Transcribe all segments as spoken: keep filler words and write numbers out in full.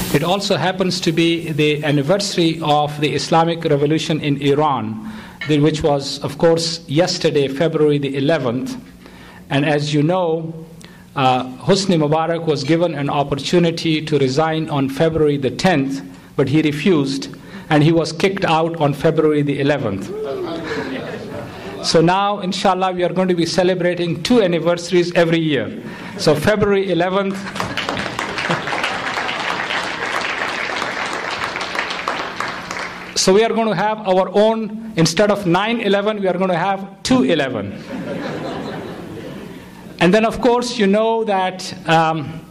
It also happens to be the anniversary of the Islamic Revolution in Iran, which was, of course, yesterday, February the eleventh. And as you know, uh, Hosni Mubarak was given an opportunity to resign on February the tenth, but he refused, and he was kicked out on February the eleventh. So now, inshallah, we are going to be celebrating two anniversaries every year. So February eleventh. So we are going to have our own, instead of nine eleven, we are going to have two eleven. And then, of course, you know that um,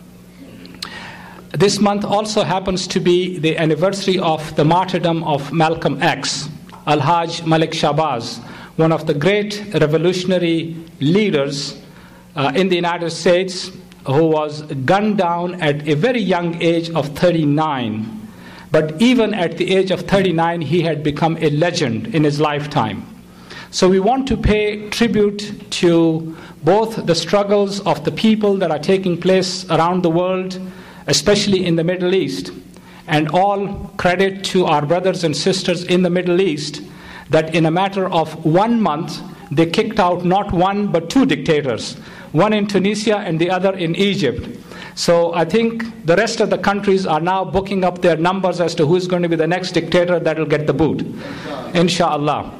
this month also happens to be the anniversary of the martyrdom of Malcolm X, Al-Hajj Malik Shabazz, one of the great revolutionary leaders uh, in the United States, who was gunned down at a very young age of thirty-nine. But even at the age of thirty-nine, he had become a legend in his lifetime. So we want to pay tribute to both the struggles of the people that are taking place around the world, especially in the Middle East, and all credit to our brothers and sisters in the Middle East that in a matter of one month, they kicked out not one but two dictators, one in Tunisia and the other in Egypt. So I think the rest of the countries are now booking up their numbers as to who is going to be the next dictator that will get the boot, inshallah.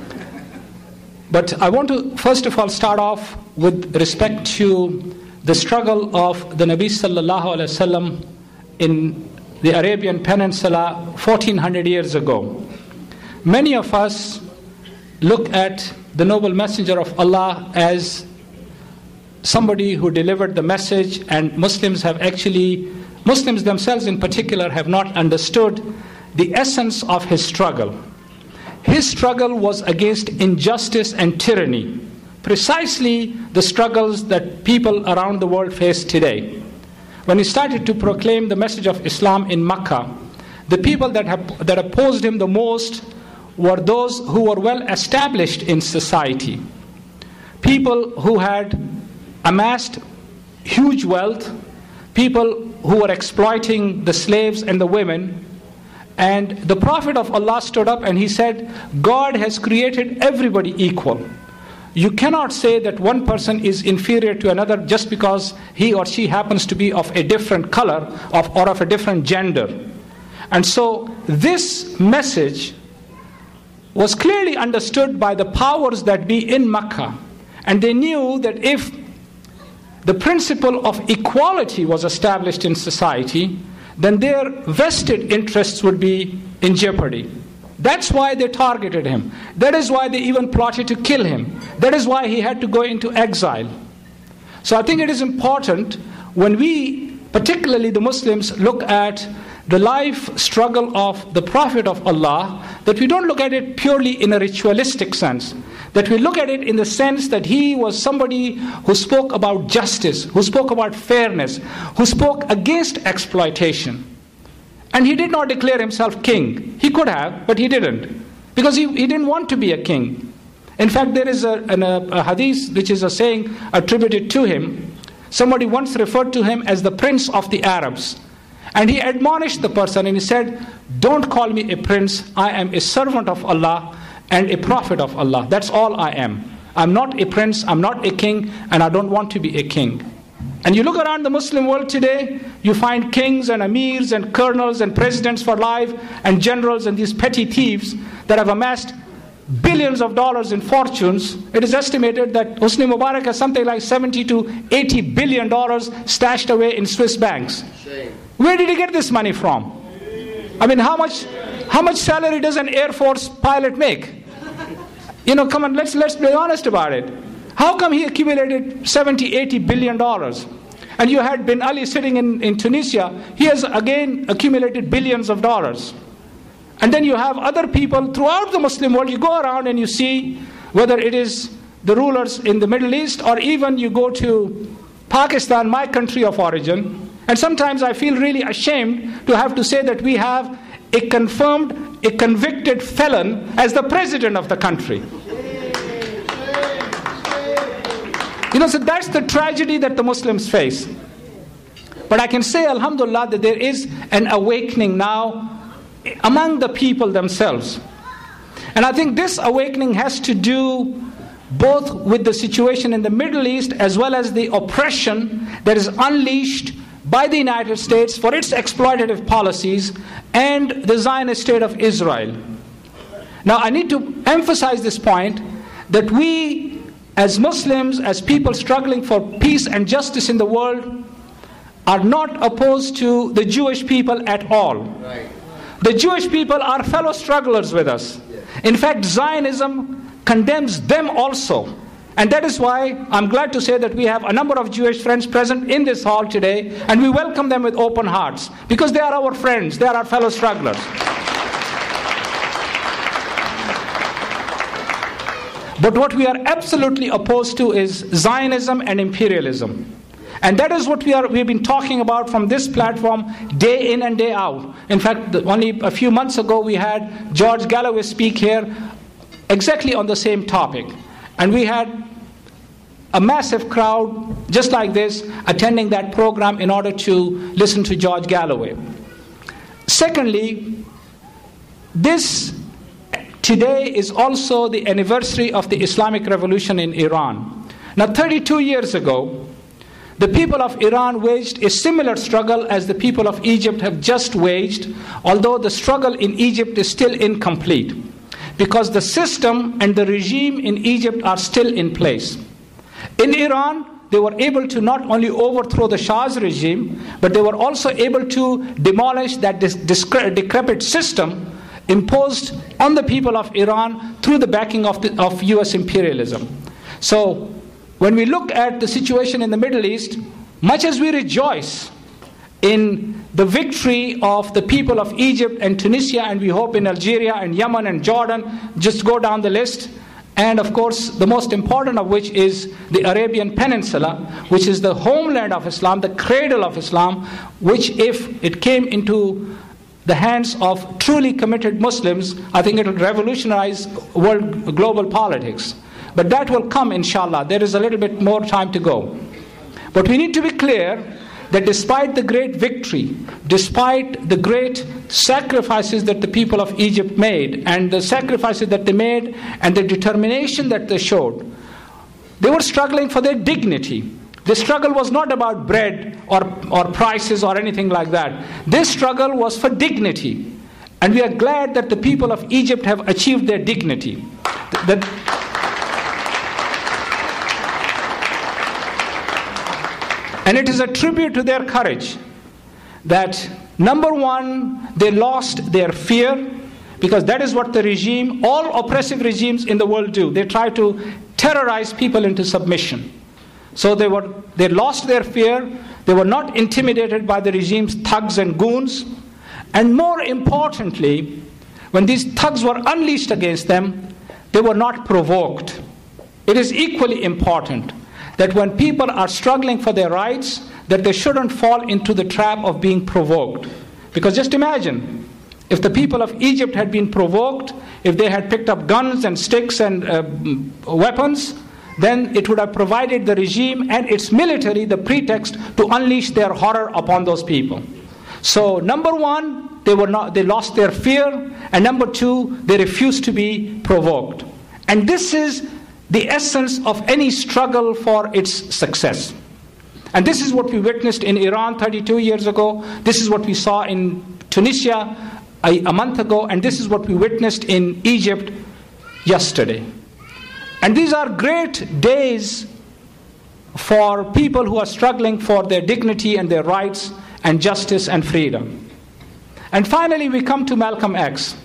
But I want to first of all start off with respect to the struggle of the Nabi sallallahu alaihi wasallam in the Arabian Peninsula fourteen hundred years ago. Many of us look at the noble messenger of Allah as somebody who delivered the message, and Muslims have actually, Muslims themselves in particular, have not understood the essence of his struggle. His struggle was against injustice and tyranny, precisely the struggles that people around the world face today. When he started to proclaim the message of Islam in Makkah, the people that, have, that opposed him the most were those who were well established in society. People who had amassed huge wealth, people who were exploiting the slaves and the women. And the Prophet of Allah stood up and he said, God has created everybody equal. You cannot say that one person is inferior to another just because he or she happens to be of a different color of, or of a different gender. And so this message was clearly understood by the powers that be in Makkah. And they knew that if the principle of equality was established in society, then their vested interests would be in jeopardy. That's why they targeted him. That is why they even plotted to kill him. That is why he had to go into exile. So I think it is important when we, particularly the Muslims, look at the life struggle of the Prophet of Allah, that we don't look at it purely in a ritualistic sense, that we look at it in the sense that he was somebody who spoke about justice, who spoke about fairness, who spoke against exploitation. And he did not declare himself king. He could have, but he didn't, because he, he didn't want to be a king. In fact, there is a, an, a, a hadith which is a saying attributed to him. Somebody once referred to him as the Prince of the Arabs. And he admonished the person and he said, don't call me a prince, I am a servant of Allah and a prophet of Allah. That's all I am. I'm not a prince, I'm not a king, and I don't want to be a king. And you look around the Muslim world today, you find kings and amirs and colonels and presidents for life and generals and these petty thieves that have amassed billions of dollars in fortunes. It is estimated that Hosni Mubarak has something like seventy to eighty billion dollars stashed away in Swiss banks. Shame. Where did he get this money from? I mean, how much how much salary does an Air Force pilot make? You know, come on, let's let's be honest about it. How come he accumulated seventy, eighty billion dollars? And you had Bin Ali sitting in, in Tunisia, he has again accumulated billions of dollars. And then you have other people throughout the Muslim world. You go around and you see whether it is the rulers in the Middle East or even you go to Pakistan, my country of origin. And sometimes I feel really ashamed to have to say that we have a confirmed, a convicted felon as the president of the country. You know, so that's the tragedy that the Muslims face. But I can say, alhamdulillah, that there is an awakening now among the people themselves. And I think this awakening has to do both with the situation in the Middle East as well as the oppression that is unleashed by the United States for its exploitative policies and the Zionist state of Israel. Now, I need to emphasize this point, that we as Muslims, as people struggling for peace and justice in the world, are not opposed to the Jewish people at all. Right. The Jewish people are fellow strugglers with us. In fact, Zionism condemns them also. And that is why I'm glad to say that we have a number of Jewish friends present in this hall today, and we welcome them with open hearts, because they are our friends, they are our fellow strugglers. But what we are absolutely opposed to is Zionism and imperialism. And that is what we are, we've been talking about from this platform day in and day out. In fact, only a few months ago we had George Galloway speak here exactly on the same topic. And we had a massive crowd just like this attending that program in order to listen to George Galloway. Secondly, this today is also the anniversary of the Islamic Revolution in Iran. Now, thirty-two years ago, the people of Iran waged a similar struggle as the people of Egypt have just waged, although the struggle in Egypt is still incomplete, because the system and the regime in Egypt are still in place. In Iran, they were able to not only overthrow the Shah's regime, but they were also able to demolish that decrepit system imposed on the people of Iran through the backing of, the, of U S imperialism. So, when we look at the situation in the Middle East, much as we rejoice in the victory of the people of Egypt and Tunisia, and we hope in Algeria and Yemen and Jordan, just go down the list, and of course the most important of which is the Arabian Peninsula, which is the homeland of Islam, the cradle of Islam, which if it came into the hands of truly committed Muslims, I think it will revolutionize world global politics. But that will come, inshallah. There is a little bit more time to go. But we need to be clear that despite the great victory, despite the great sacrifices that the people of Egypt made, and the sacrifices that they made, and the determination that they showed, they were struggling for their dignity. The struggle was not about bread or, or prices or anything like that. This struggle was for dignity. And we are glad that the people of Egypt have achieved their dignity. That And it is a tribute to their courage that, number one, they lost their fear, because that is what the regime, all oppressive regimes in the world do. They try to terrorize people into submission. So they were, they lost their fear. They were not intimidated by the regime's thugs and goons. And more importantly, when these thugs were unleashed against them, they were not provoked. It is equally important that when people are struggling for their rights, that they shouldn't fall into the trap of being provoked. Because just imagine, if the people of Egypt had been provoked, if they had picked up guns and sticks and uh, weapons, then it would have provided the regime and its military the pretext to unleash their horror upon those people. So, number one, they were not, they lost their fear, and number two, they refused to be provoked. And this is the essence of any struggle for its success. And this is what we witnessed in Iran thirty-two years ago. This is what we saw in Tunisia a, a month ago. And this is what we witnessed in Egypt yesterday. And these are great days for people who are struggling for their dignity and their rights and justice and freedom. And finally, we come to Malcolm X.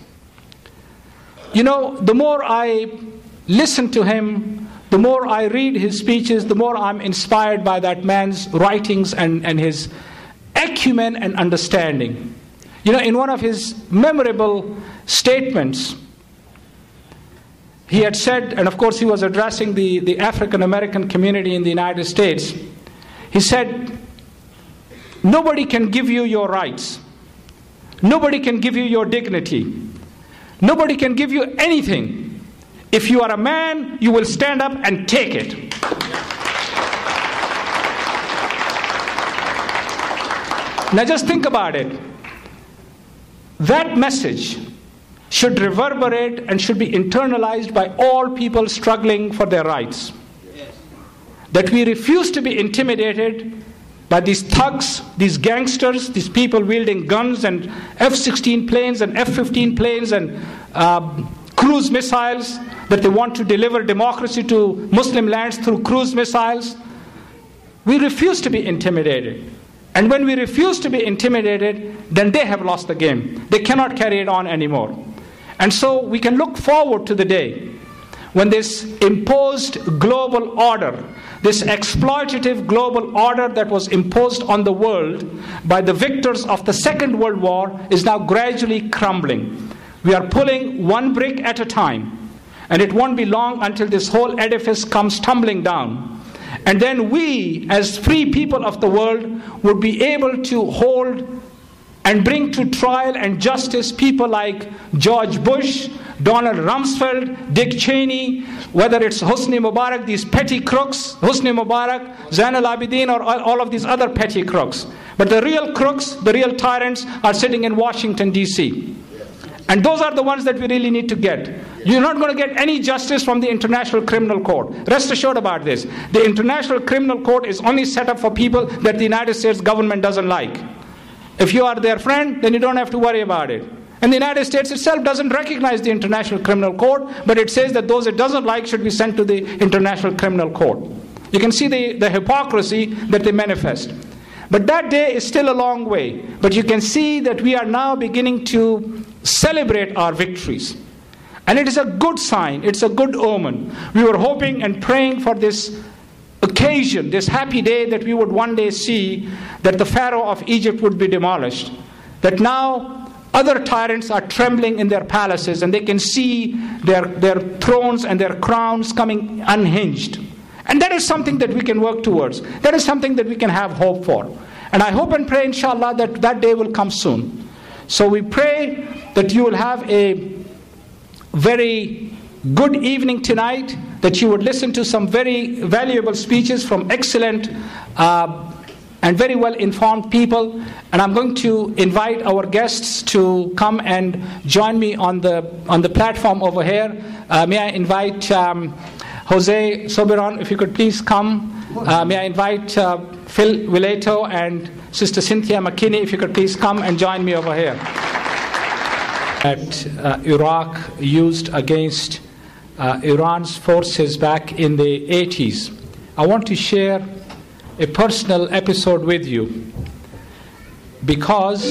You know, the more I listen to him, the more I read his speeches, the more I'm inspired by that man's writings and, and his acumen and understanding. You know, in one of his memorable statements, he had said, and of course he was addressing the, the African American community in the United States, he said, nobody can give you your rights. Nobody can give you your dignity. Nobody can give you anything. If you are a man, you will stand up and take it. Now just think about it. That message should reverberate and should be internalized by all people struggling for their rights. Yes. That we refuse to be intimidated by these thugs, these gangsters, these people wielding guns and F sixteen planes and F fifteen planes and uh, cruise missiles, that they want to deliver democracy to Muslim lands through cruise missiles. We refuse to be intimidated. And when we refuse to be intimidated, then they have lost the game. They cannot carry it on anymore. And so we can look forward to the day when this imposed global order, this exploitative global order that was imposed on the world by the victors of the Second World War, is now gradually crumbling. We are pulling one brick at a time, and it won't be long until this whole edifice comes tumbling down. And then we, as free people of the world, would be able to hold and bring to trial and justice people like George Bush, Donald Rumsfeld, Dick Cheney, whether it's Hosni Mubarak, these petty crooks, Hosni Mubarak, Zain al-Abidin, or all of these other petty crooks. But the real crooks, the real tyrants, are sitting in Washington, D C And those are the ones that we really need to get. You're not going to get any justice from the International Criminal Court. Rest assured about this. The International Criminal Court is only set up for people that the United States government doesn't like. If you are their friend, then you don't have to worry about it. And the United States itself doesn't recognize the International Criminal Court, but it says that those it doesn't like should be sent to the International Criminal Court. You can see the, the hypocrisy that they manifest. But that day is still a long way. But you can see that we are now beginning to celebrate our victories. And it is a good sign. It's a good omen. We were hoping and praying for this occasion, this happy day, that we would one day see that the Pharaoh of Egypt would be demolished. That now other tyrants are trembling in their palaces and they can see their, their thrones and their crowns coming unhinged. And that is something that we can work towards. That is something that we can have hope for. And I hope and pray, inshallah, that that day will come soon. So we pray that you will have a very good evening tonight, that you would listen to some very valuable speeches from excellent uh, and very well informed people. And I'm going to invite our guests to come and join me on the on the platform over here. Uh, may I invite um, Jose Soberon, if you could please come. Uh, may I invite uh, Phil Villato and Sister Cynthia McKinney, if you could please come and join me over here. That uh, Iraq used against uh, Iran's forces back in the eighties. I want to share a personal episode with you, because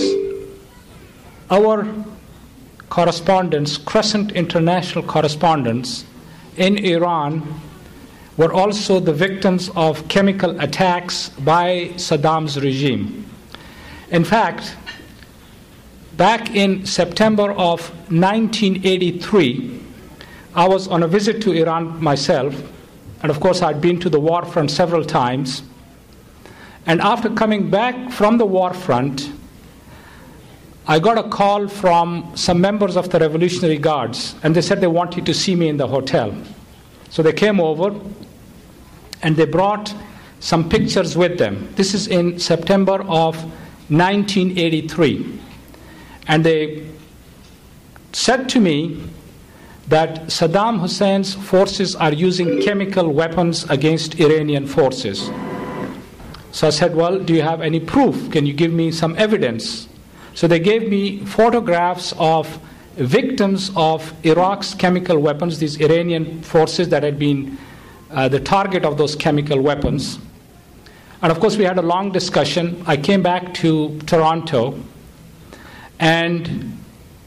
our correspondents, Crescent International correspondents in Iran, were also the victims of chemical attacks by Saddam's regime. In fact, back in September of nineteen eighty-three, I was on a visit to Iran myself, and of course I'd been to the war front several times. And after coming back from the war front, I got a call from some members of the Revolutionary Guards, and they said they wanted to see me in the hotel. So they came over, and they brought some pictures with them. This is in September of nineteen eighty-three. And they said to me that Saddam Hussein's forces are using chemical weapons against Iranian forces. So I said, well, do you have any proof? Can you give me some evidence? So they gave me photographs of victims of Iraq's chemical weapons, these Iranian forces that had been uh, the target of those chemical weapons. And of course, we had a long discussion. I came back to Toronto, and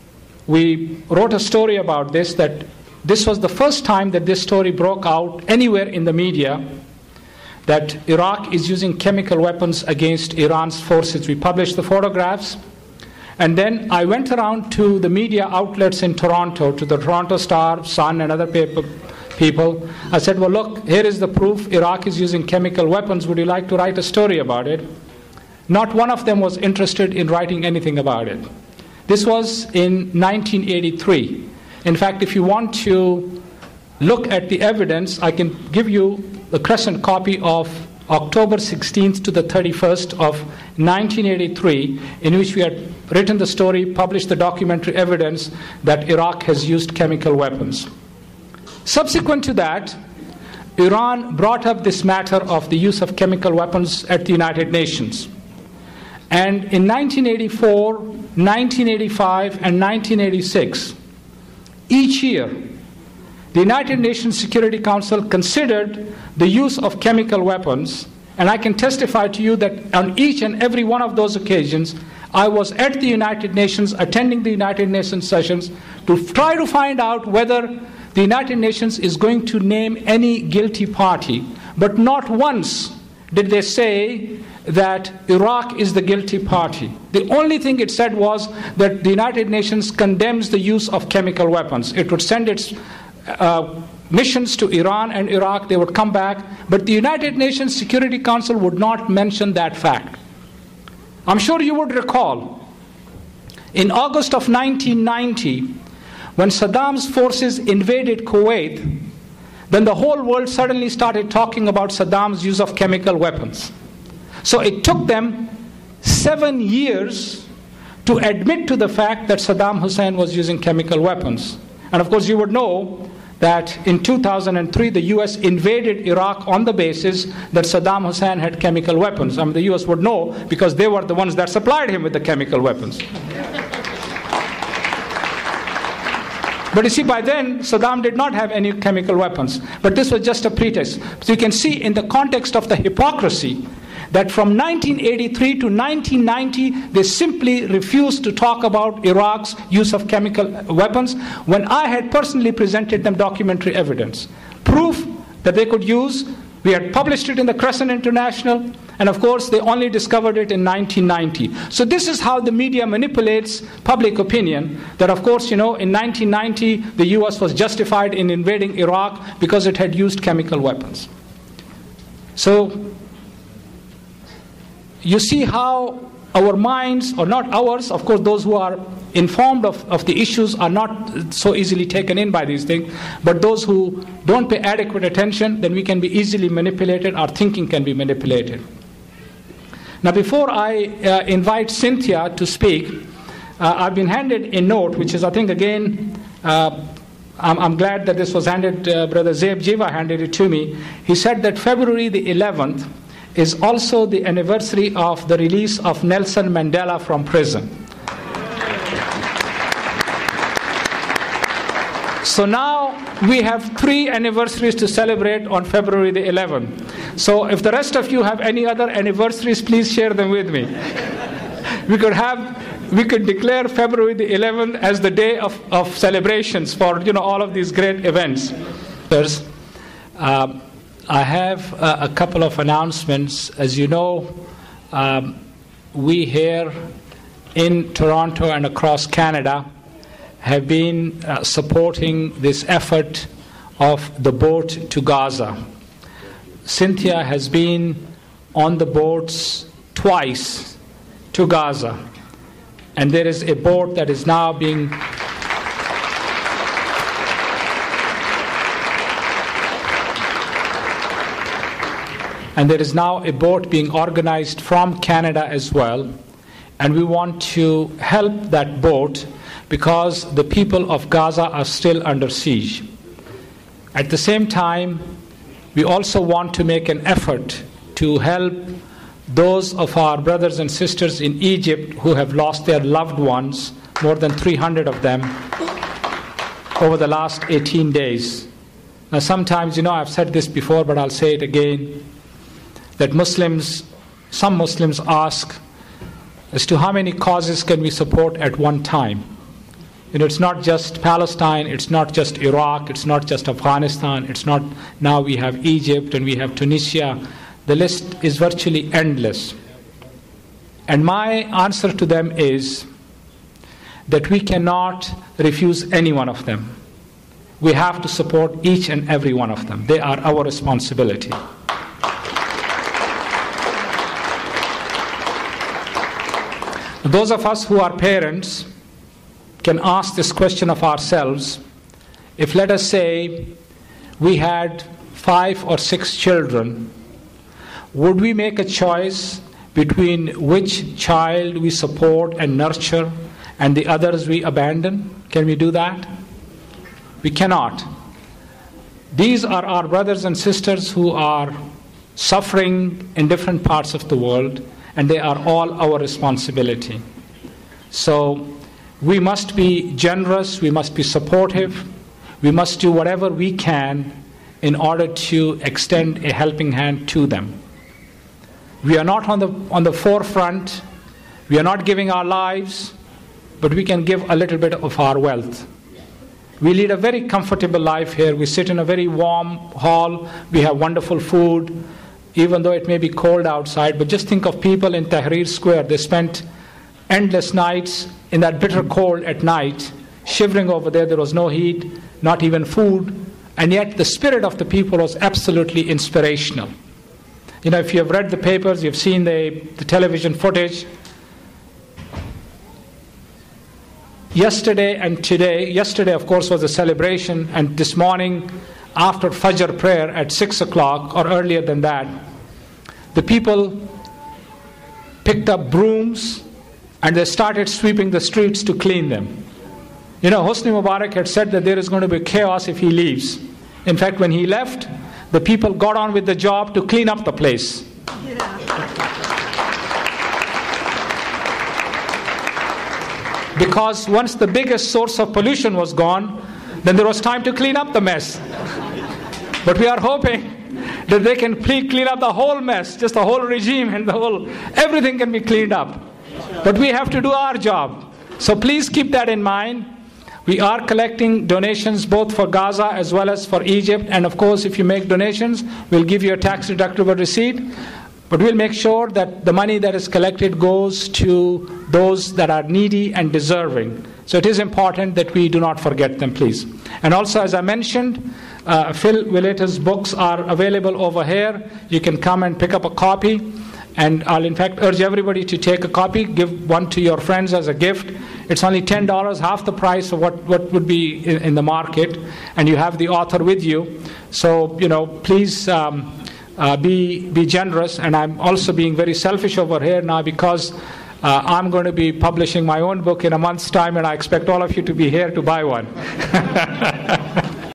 we wrote a story about this, that this was the first time that this story broke out anywhere in the media, that Iraq is using chemical weapons against Iran's forces. We published the photographs. And then I went around to the media outlets in Toronto, to the Toronto Star, Sun, and other paper, people. I said, well, look, here is the proof. Iraq is using chemical weapons. Would you like to write a story about it? Not one of them was interested in writing anything about it. This was in nineteen eighty-three. In fact, if you want to look at the evidence, I can give you the Crescent copy of October sixteenth to the thirty-first of nineteen eighty-three, in which we had written the story, published the documentary evidence that Iraq has used chemical weapons. Subsequent to that, Iran brought up this matter of the use of chemical weapons at the United Nations. And in nineteen eighty-four, nineteen eighty-five, and nineteen eighty-six, each year, the United Nations Security Council considered the use of chemical weapons, and I can testify to you that on each and every one of those occasions, I was at the United Nations, attending the United Nations sessions, to try to find out whether the United Nations is going to name any guilty party. But not once did they say that Iraq is the guilty party. The only thing it said was that the United Nations condemns the use of chemical weapons. It would send its uh, missions to Iran and Iraq, they would come back, but the United Nations Security Council would not mention that fact. I'm sure you would recall, in August of nineteen ninety, when Saddam's forces invaded Kuwait, then the whole world suddenly started talking about Saddam's use of chemical weapons. So it took them seven years to admit to the fact that Saddam Hussein was using chemical weapons. And of course you would know that in two thousand three the U S invaded Iraq on the basis that Saddam Hussein had chemical weapons. I mean, the U S would know because they were the ones that supplied him with the chemical weapons. But you see, by then, Saddam did not have any chemical weapons. But this was just a pretext. So you can see in the context of the hypocrisy that from nineteen eighty-three to nineteen ninety, they simply refused to talk about Iraq's use of chemical weapons, when I had personally presented them documentary evidence. Proof that they could use. We had published it in the Crescent International, and of course they only discovered it in nineteen ninety. So this is how the media manipulates public opinion, that of course, you know, in nineteen ninety the U S was justified in invading Iraq because it had used chemical weapons. So you see how our minds, or not ours, of course those who are informed of, of the issues are not so easily taken in by these things, but those who don't pay adequate attention, then we can be easily manipulated, our thinking can be manipulated. Now before I uh, invite Cynthia to speak, uh, I've been handed a note, which is I think again, uh, I'm, I'm glad that this was handed, uh, Brother Zeib Jiva handed it to me. He said that February the eleventh is also the anniversary of the release of Nelson Mandela from prison. So now we have three anniversaries to celebrate on February the eleventh. So if the rest of you have any other anniversaries, please share them with me. We could have, we could declare February the eleventh as the day of, of celebrations for, you know, all of these great events. There's, um, I have uh, a couple of announcements. As you know, um, we here in Toronto and across Canada have been uh, supporting this effort of the boat to Gaza. Cynthia has been on the boats twice to Gaza, and there is a boat that is now being And there is now a boat being organized from Canada as well. And we want to help that boat because the people of Gaza are still under siege. At the same time, we also want to make an effort to help those of our brothers and sisters in Egypt who have lost their loved ones, more than three hundred of them, over the last eighteen days. Now sometimes, you know, I've said this before, but I'll say it again, that Muslims, some Muslims ask as to how many causes can we support at one time. You know, it's not just Palestine, it's not just Iraq, it's not just Afghanistan, it's not, now we have Egypt and we have Tunisia. The list is virtually endless. And my answer to them is that we cannot refuse any one of them. We have to support each and every one of them. They are our responsibility. Those of us who are parents can ask this question of ourselves. If, let us say, we had five or six children, would we make a choice between which child we support and nurture and the others we abandon? Can we do that? We cannot. These are our brothers and sisters who are suffering in different parts of the world, and they are all our responsibility. So we must be generous, we must be supportive, we must do whatever we can in order to extend a helping hand to them. We are not on the on the forefront, we are not giving our lives, but we can give a little bit of our wealth. We lead a very comfortable life here. We sit in a very warm hall, we have wonderful food, even though it may be cold outside. But just think of people in Tahrir Square. They spent endless nights in that bitter cold at night, shivering over there. There was no heat, not even food, and yet the spirit of the people was absolutely inspirational. You know, if you have read the papers, you've seen the, the television footage. Yesterday and today, yesterday of course was a celebration, and this morning after Fajr prayer at six o'clock or earlier than that, the people picked up brooms and they started sweeping the streets to clean them. You know, Hosni Mubarak had said that there is going to be chaos if he leaves. In fact, when he left, the people got on with the job to clean up the place. Yeah. Because once the biggest source of pollution was gone, then there was time to clean up the mess. But we are hoping that they can clean up the whole mess, just the whole regime and the whole, everything can be cleaned up. But we have to do our job. So please keep that in mind. We are collecting donations both for Gaza as well as for Egypt. And of course, if you make donations, we'll give you a tax-deductible receipt. But we'll make sure that the money that is collected goes to those that are needy and deserving. So it is important that we do not forget them, please. And also, as I mentioned, uh, Phil Villeta's books are available over here. You can come and pick up a copy. And I'll in fact urge everybody to take a copy, give one to your friends as a gift. It's only ten dollars, half the price of what, what would be in, in the market, and you have the author with you. So, you know, please um, uh, be, be generous. And I'm also being very selfish over here now because uh, I'm going to be publishing my own book in a month's time, and I expect all of you to be here to buy one.